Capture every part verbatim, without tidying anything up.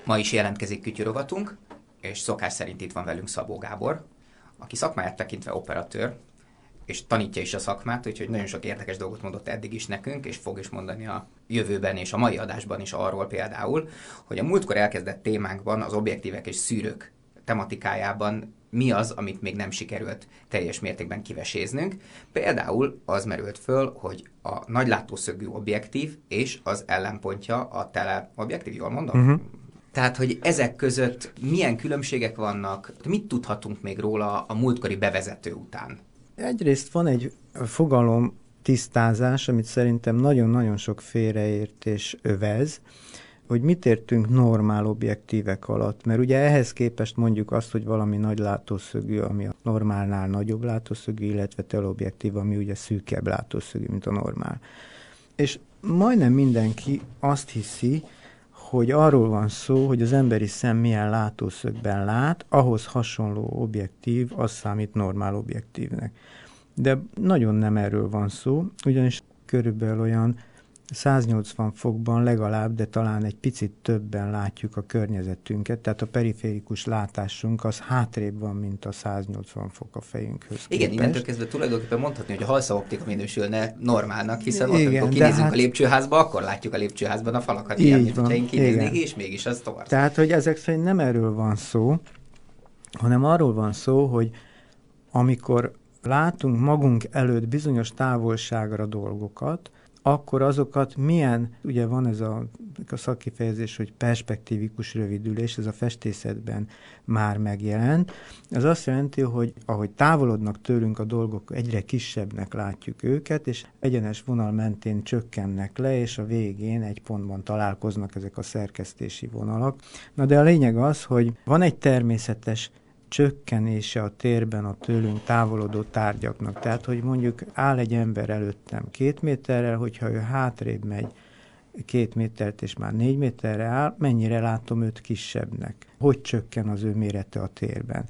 Ma is jelentkezik kütyürovatunk, és szokás szerint itt van velünk Szabó Gábor, aki szakmáját tekintve operatőr, és tanítja is a szakmát, úgyhogy nagyon sok érdekes dolgot mondott eddig is nekünk, és fog is mondani a jövőben és a mai adásban is arról például, hogy a múltkor elkezdett témánkban, az objektívek és szűrők tematikájában mi az, amit még nem sikerült teljes mértékben kiveséznünk. Például az merült föl, hogy a nagy látószögű objektív és az ellenpontja a teleobjektív, jól mondom? Uh-huh. Tehát, hogy ezek között milyen különbségek vannak, mit tudhatunk még róla a múltkori bevezető után? Egyrészt van egy fogalom tisztázás, amit szerintem nagyon-nagyon sok félreértés övez, hogy mit értünk normál objektívek alatt, mert ugye ehhez képest mondjuk azt, hogy valami nagy látószögű, ami a normálnál nagyobb látószögű, illetve teleobjektív, ami ugye szűkebb látószögű, mint a normál. És majdnem mindenki azt hiszi, hogy arról van szó, hogy az emberi szem milyen látószögben lát, ahhoz hasonló objektív, az számít normál objektívnek. De nagyon nem erről van szó, ugyanis körülbelül olyan száznyolcvan fokban legalább, de talán egy picit többen látjuk a környezetünket, tehát a periférikus látásunk az hátrébb van, mint a száznyolcvan fok a fejünkhöz képest. Igen, innentől kezdve tulajdonképpen mondhatni, hogy a halszaoptika minősülne normálnak, hiszen ott, amikor kinézünk hát... a lépcsőházba, akkor látjuk a lépcsőházban a falakat, ilyen, mint hogyha én kinéznék, és mégis az tovább. Tehát, hogy ezek szerint nem erről van szó, hanem arról van szó, hogy amikor látunk magunk előtt bizonyos távolságra dolgokat, akkor azokat milyen, ugye van ez a, a szakkifejezés, hogy perspektívikus rövidülés, ez a festészetben már megjelent. Ez azt jelenti, hogy ahogy távolodnak tőlünk a dolgok, egyre kisebbnek látjuk őket, és egyenes vonal mentén csökkennek le, és a végén egy pontban találkoznak ezek a szerkesztési vonalak. Na de a lényeg az, hogy van egy természetes csökkenése a térben a tőlünk távolodó tárgyaknak. Tehát, hogy mondjuk áll egy ember előttem két méterrel, hogyha ő hátrébb megy két métert és már négy méterre áll, mennyire látom őt kisebbnek? Hogy csökken az ő mérete a térben?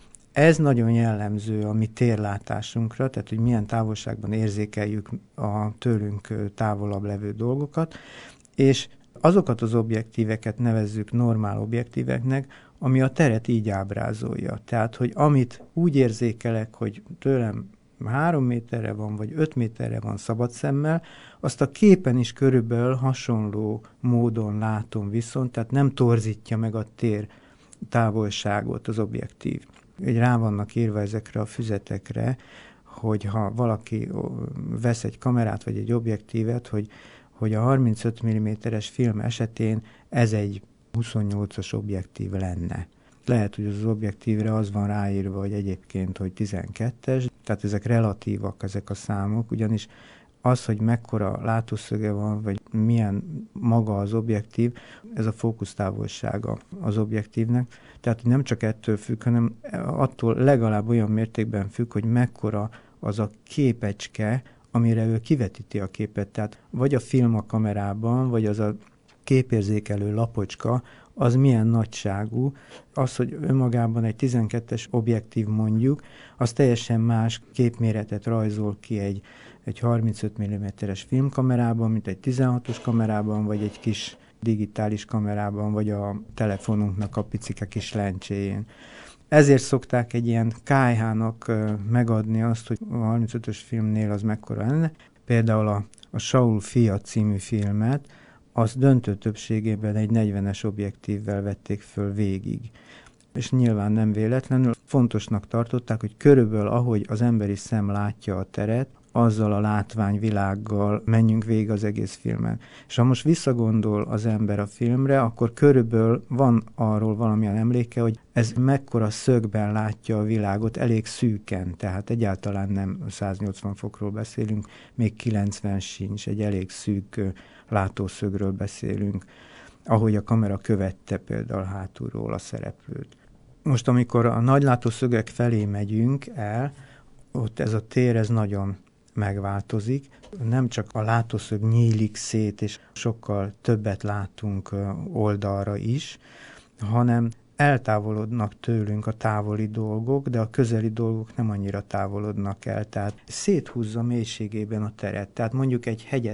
Ez nagyon jellemző a mi térlátásunkra, tehát, hogy milyen távolságban érzékeljük a tőlünk távolabb levő dolgokat, és azokat az objektíveket nevezzük normál objektíveknek, ami a teret így ábrázolja. Tehát, hogy amit úgy érzékelek, hogy tőlem három méterre van, vagy öt méterre van szabad szemmel, azt a képen is körülbelül hasonló módon látom viszont, tehát nem torzítja meg a tér távolságot az objektív. Így rá vannak írva ezekre a füzetekre, hogy ha valaki vesz egy kamerát, vagy egy objektívet, hogy hogy a harmincöt milliméteres film esetén ez egy huszonnyolcas objektív lenne. Lehet, hogy az objektívre az van ráírva, hogy egyébként, hogy tizenkettes, tehát ezek relatívak, ezek a számok, ugyanis az, hogy mekkora látószöge van, vagy milyen maga az objektív, ez a fókusztávolsága az objektívnek. Tehát nem csak ettől függ, hanem attól legalább olyan mértékben függ, hogy mekkora az a képecske, amire ő kivetíti a képet. Tehát vagy a film a kamerában, vagy az a képérzékelő lapocska, az milyen nagyságú. Az, hogy önmagában egy tizenkettes objektív mondjuk, az teljesen más képméretet rajzol ki egy, egy harmincöt milliméteres filmkamerában, mint egy tizenhatos kamerában, vagy egy kis digitális kamerában, vagy a telefonunknak a picike kis lencséjén. Ezért szokták egy ilyen ká há-nak megadni azt, hogy a harmincötös filmnél az mekkora lenne. Például a, a Saul fia című filmet, az döntő többségében egy negyvenes objektívvel vették föl végig. És nyilván nem véletlenül fontosnak tartották, hogy körülbelül ahogy az emberi szem látja a teret, azzal a látványvilággal menjünk végig az egész filmen. És ha most visszagondol az ember a filmre, akkor körülbelül van arról valamilyen emléke, hogy ez mekkora szögben látja a világot, elég szűken, tehát egyáltalán nem száznyolcvan fokról beszélünk, még kilencven sincs, egy elég szűk látószögről beszélünk, ahogy a kamera követte például hátulról a szereplőt. Most amikor a nagy látószögek felé megyünk el, ott ez a tér, ez nagyon megváltozik. Nem csak a látószög nyílik szét, és sokkal többet látunk oldalra is, hanem eltávolodnak tőlünk a távoli dolgok, de a közeli dolgok nem annyira távolodnak el, tehát széthúzza mélységében a teret. Tehát mondjuk egy hegyet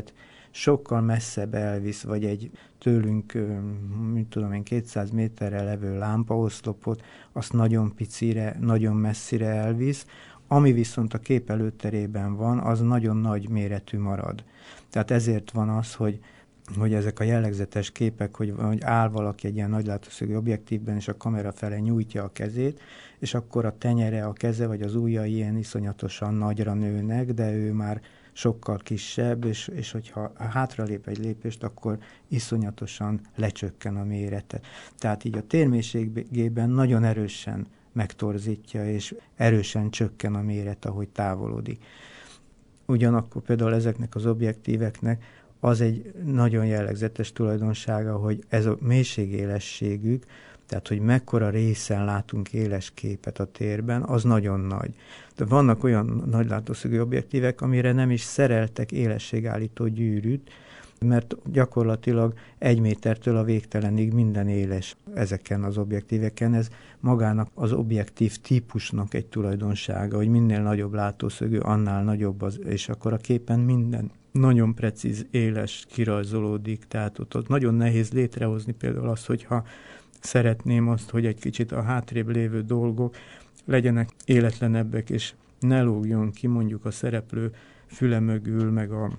sokkal messzebb elvisz, vagy egy tőlünk, mit tudom én, kétszáz méterre levő lámpaoszlopot, azt nagyon picire, nagyon messzire elvisz, ami viszont a kép előterében van, az nagyon nagy méretű marad. Tehát ezért van az, hogy hogy ezek a jellegzetes képek, hogy, hogy áll valaki egy ilyen nagylátószögű objektívben, és a kamera fele nyújtja a kezét, és akkor a tenyere, a keze vagy az ujjai ilyen iszonyatosan nagyra nőnek, de ő már sokkal kisebb, és, és hogyha hátralép egy lépést, akkor iszonyatosan lecsökken a mérete. Tehát így a térmélységében nagyon erősen megtorzítja, és erősen csökken a méret, ahogy távolodik. Ugyanakkor például ezeknek az objektíveknek az egy nagyon jellegzetes tulajdonsága, hogy ez a mélységélességük, tehát hogy mekkora részen látunk éles képet a térben, az nagyon nagy. De vannak olyan nagylátószögű objektívek, amire nem is szereltek élességállító gyűrűt, mert gyakorlatilag egy métertől a végtelenig minden éles ezeken az objektíveken. Ez magának az objektív típusnak egy tulajdonsága, hogy minél nagyobb látószögű, annál nagyobb az, és akkor a képen minden nagyon precíz, éles kirajzolódik, tehát ott, ott nagyon nehéz létrehozni például azt, hogyha szeretném azt, hogy egy kicsit a hátrébb lévő dolgok legyenek életlenebbek, és ne lógjon ki mondjuk a szereplő füle mögül, meg a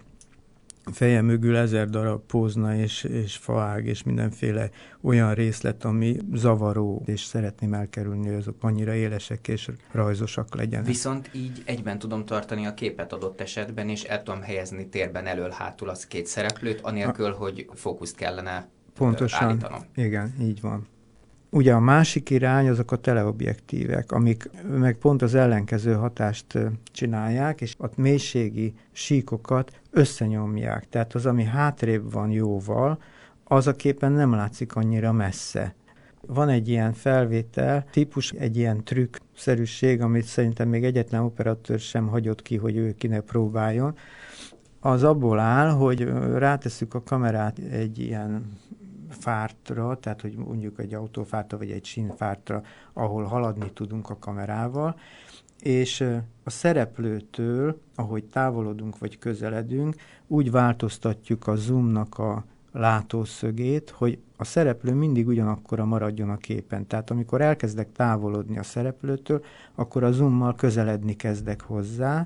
feje mögül ezer darab pózna és, és faág, és mindenféle olyan részlet, ami zavaró, és szeretném elkerülni, hogy azok annyira élesek és rajzosak legyenek. Viszont így egyben tudom tartani a képet adott esetben, és el tudom helyezni térben elől-hátul az két szereplőt, anélkül, hogy fókuszt kellene Pontosan, állítanom. Igen, így van. Ugye a másik irány azok a teleobjektívek, amik meg pont az ellenkező hatást csinálják, és a mélységi síkokat összenyomják. Tehát az, ami hátrébb van jóval, az a képen nem látszik annyira messze. Van egy ilyen felvétel típus, egy ilyen trükk-szerűség, amit szerintem még egyetlen operatőr sem hagyott ki, hogy ő ki ne próbáljon. Az abból áll, hogy rátesszük a kamerát egy ilyen fártra, tehát hogy mondjuk egy autófártra, vagy egy sínfártra, ahol haladni tudunk a kamerával, és a szereplőtől, ahogy távolodunk vagy közeledünk, úgy változtatjuk a zoomnak a látószögét, hogy a szereplő mindig ugyanakkora maradjon a képen. Tehát amikor elkezdek távolodni a szereplőtől, akkor a zoommal közeledni kezdek hozzá,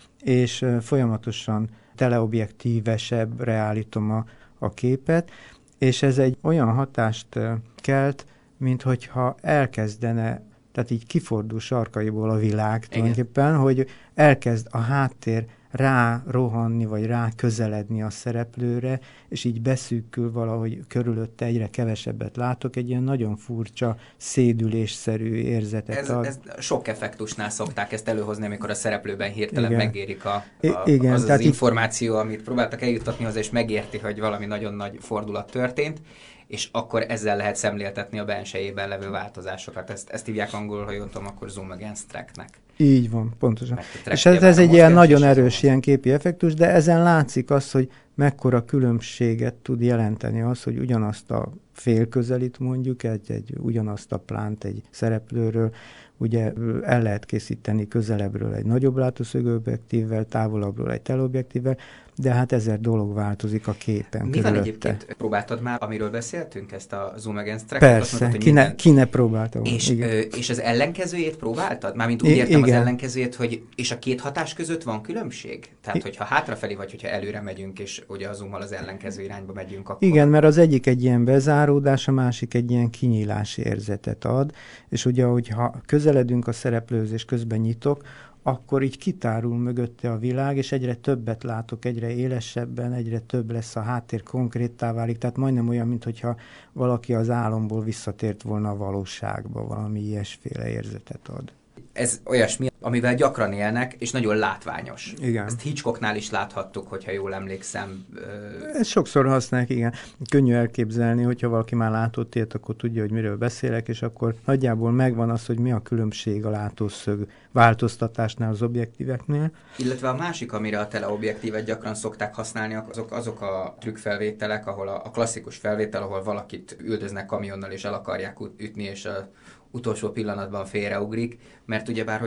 és folyamatosan teleobjektívesebbre állítom a, a képet, és ez egy olyan hatást kelt, mint hogyha elkezdene, tehát így kifordul sarkaiból a világ Igen. tulajdonképpen, hogy elkezd a háttér rá rohanni, vagy rá közeledni a szereplőre, és így beszűkül valahogy körülötte egyre kevesebbet látok, egy ilyen nagyon furcsa, szédülésszerű érzetet ez, ad. Ez sok effektusnál szokták ezt előhozni, amikor a szereplőben hirtelen Igen. megérik a, a, Igen, az az információ, így... amit próbáltak eljuttatni hozzá, és megérti, hogy valami nagyon nagy fordulat történt, és akkor ezzel lehet szemléltetni a bensejében levő változásokat. Ezt, ezt hívják angolul, ha jól tudom, akkor zoom against tracknek. Így van, pontosan. És ez, ez egy ilyen nagyon erős van. ilyen képi effektus, de ezen látszik az, hogy mekkora különbséget tud jelenteni az, hogy ugyanazt a félközelit mondjuk, egy, egy, ugyanazt a plánt egy szereplőről, ugye el lehet készíteni közelebbről egy nagyobb látószögű objektívvel, távolabbról egy teleobjektívvel, de hát ezer dolog változik a képen. Mi körülötte. Van egyébként? Próbáltad már, amiről beszéltünk, ezt a zoom against track? Persze, mondtad, ki, ne, minden... ki ne próbálta. És, ö, és az ellenkezőjét próbáltad? Mármint úgy I- értem igen. az ellenkezőjét, hogy és a két hatás között van különbség? Tehát, hogyha hátrafelé vagy, hogyha előre megyünk, és ugye a zoommal az ellenkező irányba megyünk, akkor... Igen, mert az egyik egy ilyen bezáródás, a másik egy ilyen kinyílási érzetet ad, és ugye, hogyha közeledünk a szereplőhöz és közben nyitok, akkor így kitárul mögötte a világ, és egyre többet látok, egyre élesebben, egyre több lesz a háttér, konkréttá válik, tehát majdnem olyan, mintha valaki az álomból visszatért volna a valóságba, valami ilyesféle érzetet ad. Ez olyasmi, amivel gyakran élnek, és nagyon látványos. Igen. Ezt Hitchcocknál is láthattuk, hogyha jól emlékszem. Ezt sokszor használják, igen. Könnyű elképzelni, hogyha valaki már látott ilyet, akkor tudja, hogy miről beszélek, és akkor nagyjából megvan az, hogy mi a különbség a látószög változtatásnál az objektíveknél. Illetve a másik, amire a teleobjektívet gyakran szokták használni, azok, azok a trükkfelvételek, ahol a, a klasszikus felvétel, ahol valakit üldöznek kamionnal, és el akarják ütni, és a utolsó pillanatban félreugrik, mert ugyebár, hogyha azt mondjuk,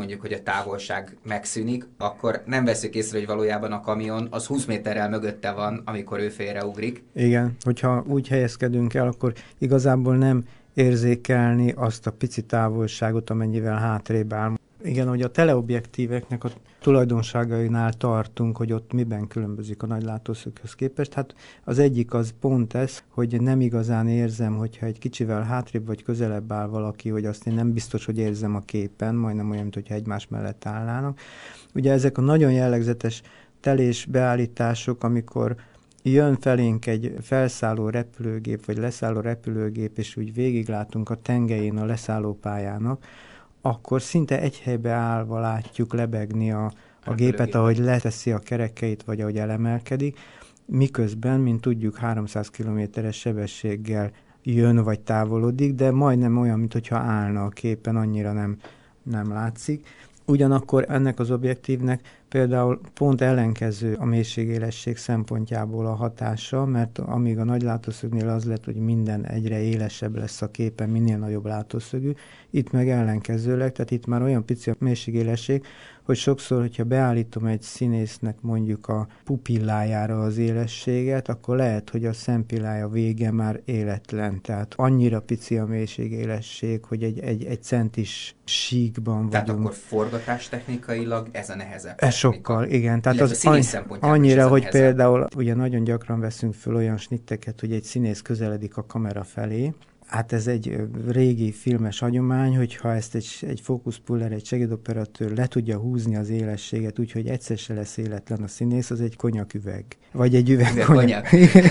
mondjuk, hogy a távolság megszűnik, akkor nem veszük észre, hogy valójában a kamion az húsz méterrel mögötte van, amikor ő félreugrik. Igen, hogyha úgy helyezkedünk el, akkor igazából nem érzékelni azt a pici távolságot, amennyivel hátrébb áll. Igen, hogy a teleobjektíveknek a tulajdonságainál tartunk, hogy ott miben különbözik a nagylátószöghöz képest. Hát az egyik az pont ez, hogy nem igazán érzem, hogyha egy kicsivel hátrébb vagy közelebb áll valaki, hogy azt én nem biztos, hogy érzem a képen, majdnem olyan, mint hogyha egymás mellett állnának. Ugye ezek a nagyon jellegzetes telés beállítások, amikor jön felénk egy felszálló repülőgép, vagy leszálló repülőgép, és úgy végiglátunk a tengelyén a leszállópályának, akkor szinte egy helybe állva látjuk lebegni a, a gépet, ahogy leteszi a kerekeit, vagy ahogy elemelkedik, miközben, mint tudjuk, háromszáz kilométeres sebességgel jön, vagy távolodik, de majdnem olyan, mintha állna a képen, annyira nem, nem látszik. Ugyanakkor ennek az objektívnek például pont ellenkező a mélységélesség szempontjából a hatása, mert amíg a nagy látószögnél az lett, hogy minden egyre élesebb lesz a képen, minél nagyobb látószögű, itt meg ellenkezőleg, tehát itt már olyan pici a mélységélesség, hogy sokszor, hogyha beállítom egy színésznek mondjuk a pupillájára az élességet, akkor lehet, hogy a szempillája vége már életlen. Tehát annyira pici a mélységélesség, hogy egy, egy, egy centis síkban vagyunk. Tehát akkor forgatástechnikailag ez a nehezebb. Ez sokkal, igen. Tehát az annyi, annyira, hogy például ugye nagyon gyakran veszünk föl olyan snitteket, hogy egy színész közeledik a kamera felé. Hát ez egy régi filmes hagyomány, hogyha ezt egy, egy fókuszpuller, egy segédoperatőr le tudja húzni az élességet, úgyhogy egyszer se lesz életlen a színész, az egy konyaküveg. Vagy egy üveg konyak.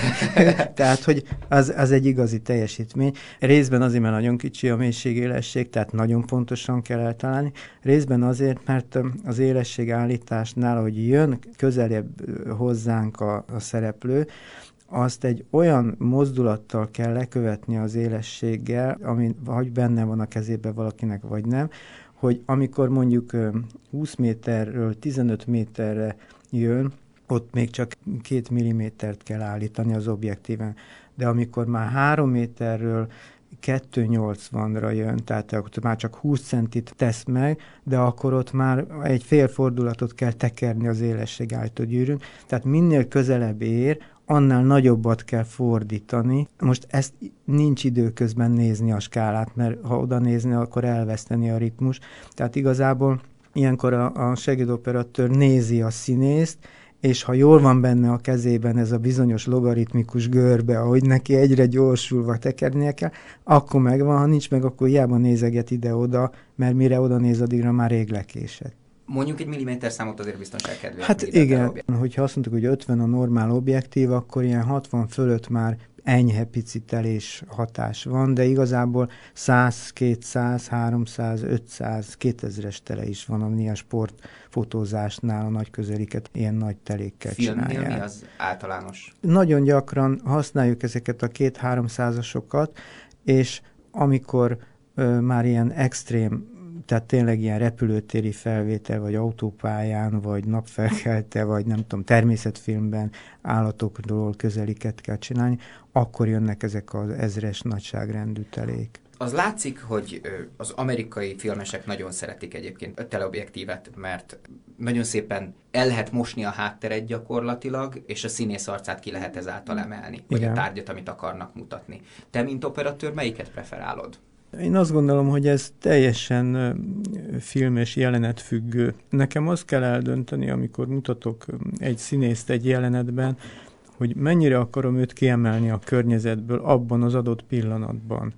Tehát, hogy az, az egy igazi teljesítmény. Részben azért, mert nagyon kicsi a mélységélesség, tehát nagyon pontosan kell eltalálni. Részben azért, mert az élesség állításnál, ahogy jön közelebb hozzánk a, a szereplő, azt egy olyan mozdulattal kell lekövetni az élességgel, ami vagy benne van a kezében valakinek, vagy nem, hogy amikor mondjuk húsz méterről tizenöt méterre jön, ott még csak két millimétert kell állítani az objektíven. De amikor már három méterről kettő nyolcvanra jön, tehát akkor már csak húsz centit tesz meg, de akkor ott már egy fél fordulatot kell tekerni az élesség állító gyűrűn. Tehát minél közelebb ér, annál nagyobbat kell fordítani. Most ezt nincs idő közben nézni a skálát, mert ha oda nézni, akkor elveszteni a ritmus. Tehát igazából ilyenkor a, a segédoperatőr nézi a színészt, és ha jól van benne a kezében ez a bizonyos logaritmikus görbe, ahogy neki egyre gyorsulva tekernie kell, akkor megvan, ha nincs meg, akkor hiába nézeget ide-oda, mert mire oda néz, addigra már rég lekésett. Mondjuk egy milliméter számot azért biztonság kedvéért. Hát igen, objektív. Hogyha azt mondtuk, hogy ötven a normál objektív, akkor ilyen hatvan fölött már enyhe pici telés hatás van, de igazából száz, kétszáz, háromszáz, ötszáz, kétezres tele is van, ami a sportfotózásnál a nagy közeliket ilyen nagy telékkel Filmnél csinálják. Mi az általános? Nagyon gyakran használjuk ezeket a két-háromszázasokat, és amikor ö, már ilyen extrém, tehát tényleg ilyen repülőtéri felvétel, vagy autópályán, vagy napfelkelte, vagy nem tudom, természetfilmben állatokról közeliket kell csinálni, akkor jönnek ezek az ezres nagyságrendű telék. Az látszik, hogy az amerikai filmesek nagyon szeretik egyébként a teleobjektívet, mert nagyon szépen el lehet mosni a hátteret gyakorlatilag, és a színész arcát ki lehet ezáltal emelni, vagy a tárgyat, amit akarnak mutatni. Te, mint operatőr, melyiket preferálod? Én azt gondolom, hogy ez teljesen film és jelenet függő. Nekem azt kell eldönteni, amikor mutatok egy színészt egy jelenetben, hogy mennyire akarom őt kiemelni a környezetből abban az adott pillanatban,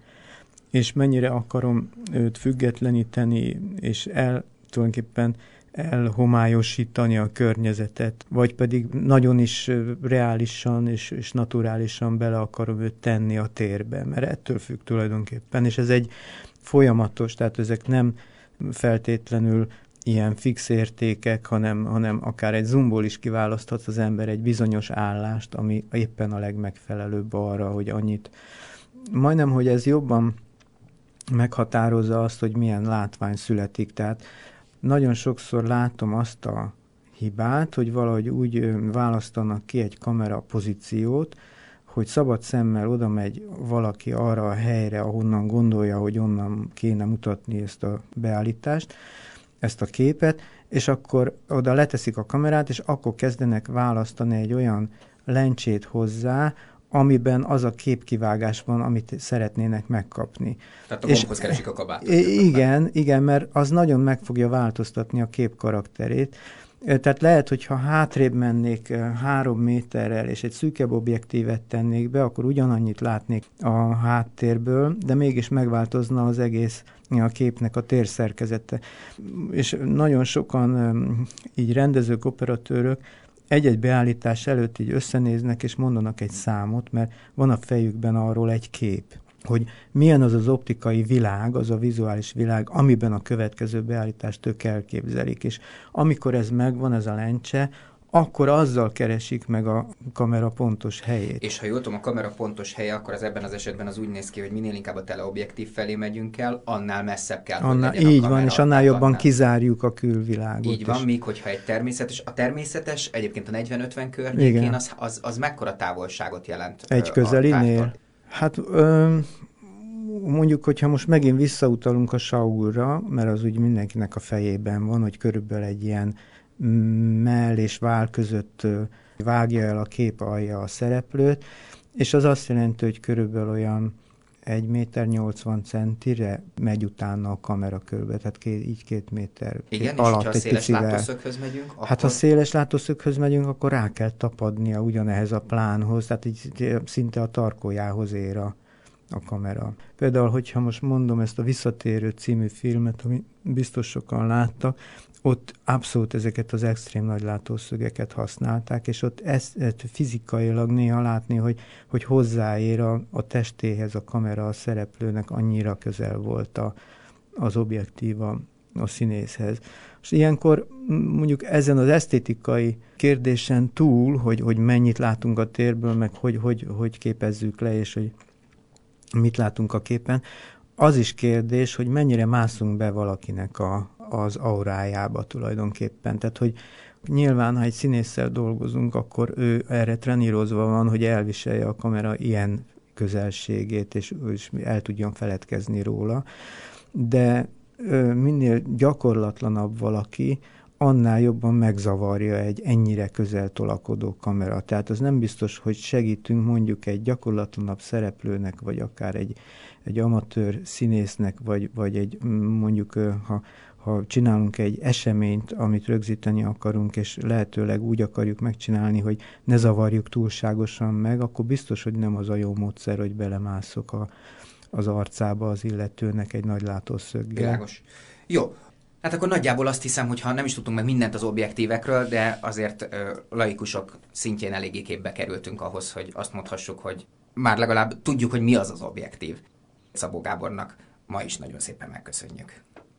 és mennyire akarom őt függetleníteni, és el tulajdonképpen elhomályosítani a környezetet, vagy pedig nagyon is reálisan és, és naturálisan bele akarom őt tenni a térbe, mert ettől függ tulajdonképpen, és ez egy folyamatos, tehát ezek nem feltétlenül ilyen fix értékek, hanem, hanem akár egy zoomból is kiválaszthat az ember egy bizonyos állást, ami éppen a legmegfelelőbb arra, hogy annyit. Majdnem, hogy ez jobban meghatározza azt, hogy milyen látvány születik, tehát nagyon sokszor látom azt a hibát, hogy valahogy úgy választanak ki egy kamera pozíciót, hogy szabad szemmel oda megy valaki arra a helyre, ahonnan gondolja, hogy onnan kéne mutatni ezt a beállítást, ezt a képet, és akkor oda leteszik a kamerát, és akkor kezdenek választani egy olyan lencsét hozzá, amiben az a képkivágás van, amit szeretnének megkapni. Tehát a gombhoz keresik a kabátot. Igen, igen, mert az nagyon meg fogja változtatni a kép karakterét. Tehát lehet, hogyha hátrébb mennék három méterrel, és egy szűkebb objektívet tennék be, akkor ugyanannyit látnék a háttérből, de mégis megváltozna az egész a képnek a térszerkezete. És nagyon sokan így rendezők, operatőrök egy-egy beállítás előtt így összenéznek, és mondanak egy számot, mert van a fejükben arról egy kép, hogy milyen az az optikai világ, az a vizuális világ, amiben a következő beállítást ők elképzelik. És amikor ez megvan, ez a lencse, akkor azzal keresik meg a kamera pontos helyét. És ha jól tudom, a kamera pontos helye, akkor az ebben az esetben az úgy néz ki, hogy minél inkább a teleobjektív felé megyünk el, annál messzebb kell, annál, hogy legyen így a kamera. van, és annál jobban annál. kizárjuk a külvilágot. Így van, és... míg hogyha egy természetes, a természetes egyébként a negyven-ötven környékén, az, az, az mekkora távolságot jelent? Egy közelinél? Hát ö, mondjuk, hogyha most megint visszautalunk a Saulra, mert az úgy mindenkinek a fejében van, hogy körülbelül egy ilyen mell és váll között vágja el a kép alja a szereplőt, és az azt jelenti, hogy körülbelül olyan egy méter nyolcvan centire megy utána a kamera körbe, tehát két, így két méter igen, alatt. És hogyha a széles látószöghöz megyünk, akkor... Hát ha széles látószöghöz megyünk, akkor rá kell tapadnia ugyanehhez a plánhoz, tehát így szinte a tarkójához ér a, a kamera. Például, hogyha most mondom ezt a Visszatérő című filmet, ami biztos sokan láttak, ott abszolút ezeket az extrém nagy látószögeket használták, és ott ezt, ezt fizikailag néha látni, hogy, hogy hozzáér a, a testéhez a kamera a szereplőnek, annyira közel volt a, az objektív a, a színészhez. És ilyenkor mondjuk ezen az esztétikai kérdésen túl, hogy, hogy mennyit látunk a térből, meg hogy, hogy, hogy képezzük le, és hogy mit látunk a képen, az is kérdés, hogy mennyire mászunk be valakinek a, az aurájába tulajdonképpen. Tehát, hogy nyilván, ha egy színésszel dolgozunk, akkor ő erre trenírozva van, hogy elviselje a kamera ilyen közelségét, és, és el tudjon feledkezni róla. De ö, minél gyakorlatlanabb valaki, annál jobban megzavarja egy ennyire közel tolakodó kamera. Tehát az nem biztos, hogy segítünk mondjuk egy gyakorlatlanabb szereplőnek, vagy akár egy, egy amatőr színésznek, vagy, vagy egy mondjuk, ha, ha csinálunk egy eseményt, amit rögzíteni akarunk, és lehetőleg úgy akarjuk megcsinálni, hogy ne zavarjuk túlságosan meg, akkor biztos, hogy nem az a jó módszer, hogy belemászok a, az arcába az illetőnek egy nagy látószöggel. Világos. Jó. Hát akkor nagyjából azt hiszem, hogy ha nem is tudtunk meg mindent az objektívekről, de azért ö, laikusok szintjén eléggé képbe kerültünk ahhoz, hogy azt mondhassuk, hogy már legalább tudjuk, hogy mi az az objektív. Szabó Gábornak ma is nagyon szépen megköszönjük.